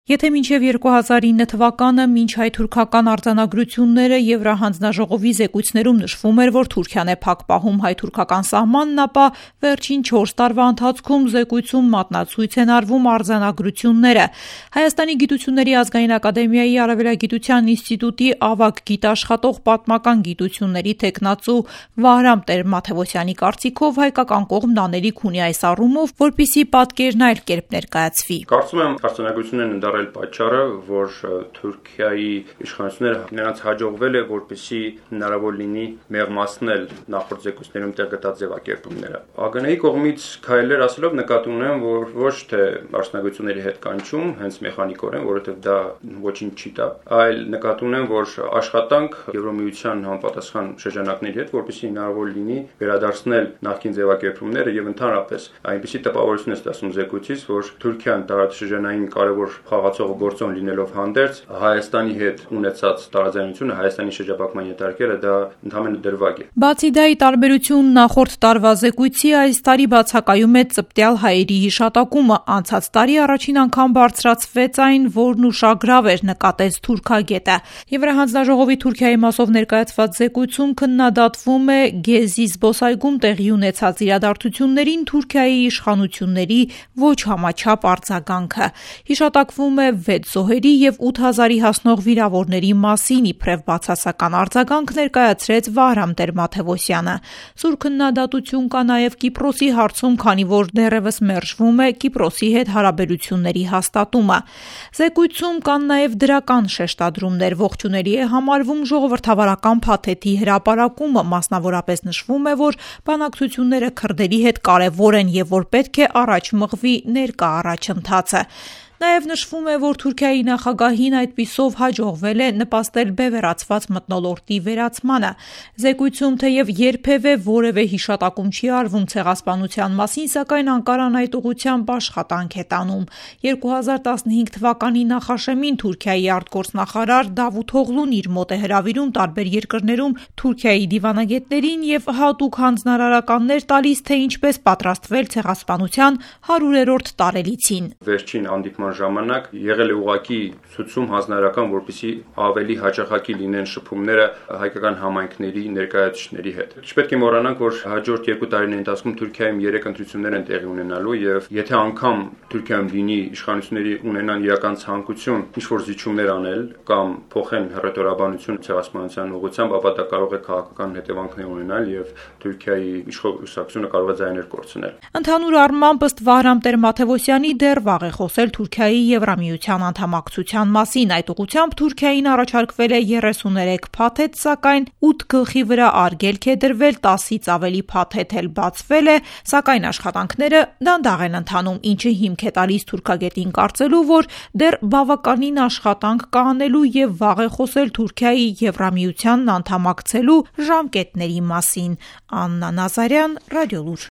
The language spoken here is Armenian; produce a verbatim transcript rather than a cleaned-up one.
Եթե մինչև երկու հազար ինը թվականը մինչ հայ-թուրքական արձանագրությունները Եվրահանձնաժողովի զեկույցներում նշվում էր, որ Թուրքիան է փակ պահում հայ-թուրքական սահմանն, ապա վերջին չորս տարվա ընթացքում զեկույցում մատնացույց են արվում արձանագրությունները։ Հայաստանի գիտությունների ազգային ակադեմիայի Արևելագիտության ինստիտուտի ավագ գիտաշխատող պատմական գիտությունների թեկնածու Վահրամ Տեր-Մաթևոսյանի կարծիքով հայկական կողմն անելիք ունի այս առումով, որպեսզի պատկերն այլ կերպ ներկայացվի։ Կարծում եմ արձանագրություններն ընդառել պատճառը, որ Թուրքիայի իշխանությունները նրանց հաջողվել է, որպեսզի հնարավոր լինի մեղմացնել նախորդ զեկույցներում տեղ գտած ձևակերպումները։ ԱԳՆ-ի կողմից քայլեր ասելով նկատի ունեմ, որ ոչ թե արձանագրությունների հետ կանչում, հենց մեխանիկորեն, որովհետև դա ոչինչ չի տա, այլ նկատի ունեմ, որ աշխատանք Եվրամիության համապատասխան շրջանակների հետ, որպեսզի հնարավոր լինի վերադարձնել նախկին ձևակերպումները եւ ընդհանրապես այնպիսի տպավորություն է ստացվում զեկույցից, որ Թուրքիան տարածաշրջանային կարևոր խաղացող գործոն լինելով հանդերձ Հայաստանի հետ ունեցած տարաձայնությունը Հայաստանի շրջափակման ենթարկելը դա ընդհանրապես դրվագ է։ Բացի դա, ի տարբերություն նախորդ տարվա զեկույցի, այս տարի բացակայում է ծպտյալ հայերի հիշատակումը։ Անցած տարի առաջին անգամ բարձրացվեց այն, որն ուշագրավ էր, նկատեց թուրքագետը։ Եվրահանձնաժողովի Թուրքիայի մասով ներկայացված զեկույցում քննադատվում է Գեզի զբոսայգում տեղի ունեցած իրադարձություններին Թուրքիայի իշխանությունների ոչ համաչափ արձագանքը։ Հիշատակվում է վեց զոհերի եւ ութ հազարի հասնող վիրավորների մասին, իբրև բացասական արձագանք ներկայացրեց Վահրամ Տեր-Մաթևոսյանը։ Սուր քննադատություն կա նաեւ Կիպրոսի հարցում, քանի որ դեռևս մերժվում է Կիպրոսի հետ հարաբերությունների հաստատումը։ Զեկույցում կան նաեւ դրական շեշտադրումներ, ողջունելի է համարվում ժողովրդավարական փաթեթի հրապարակումը, մասնավորապես նշվում է, որ բանակցությունները քրդերի հետ կարևոր են եւ որ պետք է առաջ մղվի ներկա առաջընթացը։ Նաև նշվում է, որ Թուրքիայի նախագահին այդպիսով հաջողվել է նպաստել բևեռացված մթնոլորտի վերացմանը։ Զեկույցում թեև երբևէ որևէ հիշատակում չի արվում ցեղասպանության մասին, սակայն Անկարան այդ ուղղությամբ աշխատանք է տանում։ երկու հազար տասնհինգ թվականի նախաշեմին Թուրքիայի արտգործնախարար Դավութ Օղլուն իր մոտ է հրավիրում տարբեր երկրներում Թուրքիայի դիվանագետներին եւ հատուկ հանձնարարականներ տալիս, թե ինչպես պատրաստվել ցեղասպանության հարյուրերորդ տարելիցին։ Վերջին հանդիպման ժամանակ եղել է ուղղակի ցուցում հանձնարարական, որպեսզի ավելի հաճախակի լինեն շփումները հայկական համայնքների ներկայացուցիչների հետ։ Չպետք է մոռանանք, որ հաջորդ երկու տարիների ընթացքում Թուրքիայում երեք ընտրություններ են տեղի ունենալու եւ եթե անգամ Թուրքիայում լինի իշխանությունների ունենան իրական ցանկություն ինչ-որ զիջումներ անել կամ փոխեն հռետորաբանություն ցեղասպանության ուղղությամբ, ապա դա կարող է քաղաքական հետևանքներ ունենալ եւ Թուրքիայի իշխանությունը կարող է ձայներ կորցնել։ Ընդհանուր առմամբ ըստ Վահրամ Տեր-Մաթևոսյանի դեռ վաղ է խոսել Թուրքիայի Եվրամիության անդամակցության մասին։ Այդ ուղղությամբ Թուրքիային առաջարկվել է երեսուներեք փաթեթ, սակայն ութ գլխի վրա արգելք է դրվել, տասից ավելի փաթեթ էլ բացվել է, սակայն աշխատանքները դանդաղ են ընթանում, ինչը հիմք է տալիս թուրքագետին կարծելու, որ դեռ բավականին աշխատանք կա անելու եւ վաղ է խոսել Թուրքիայի Եվրամիությանն անդամակցելու ժամկետների մասին։ Աննա Նազարյան, Ռադիոլուր։